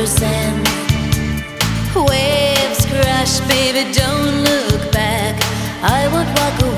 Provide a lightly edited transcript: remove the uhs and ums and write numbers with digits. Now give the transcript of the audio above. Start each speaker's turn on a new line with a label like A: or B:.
A: water sand. Waves crash, baby, don't look back. I won't walk away.